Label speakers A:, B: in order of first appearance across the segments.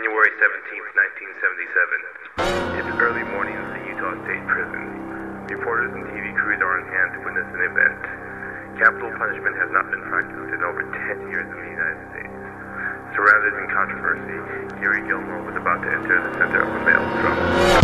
A: January 17th, 1977. It's early morning at the Utah State Prison. Reporters and TV crews are on hand to witness an event. Capital punishment has not been practiced in over 10 years in the United States. Surrounded in controversy, Gary Gilmore was about to enter the center of a maelstrom.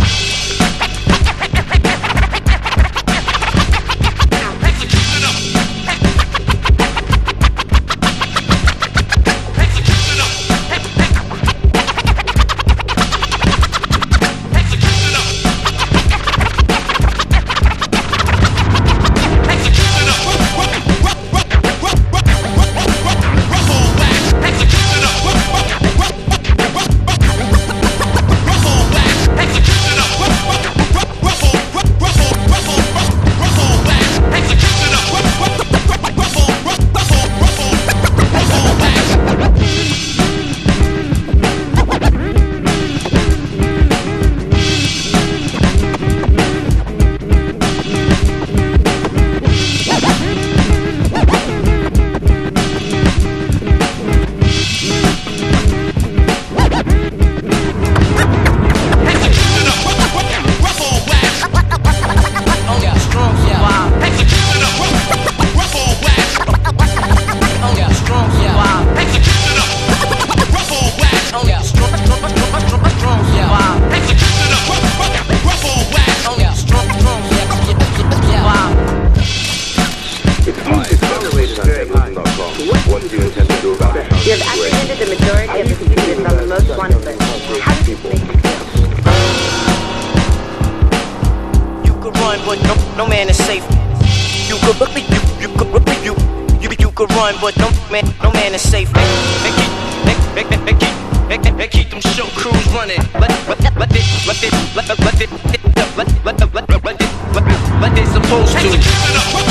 A: What do you intend to do about it?
B: You have apprehended the majority of the students on the most wanted list. How does this make you feel?
C: You could run, but no man is safe. You could run, but no man is safe. Keep them show crews running. Let it supposed to.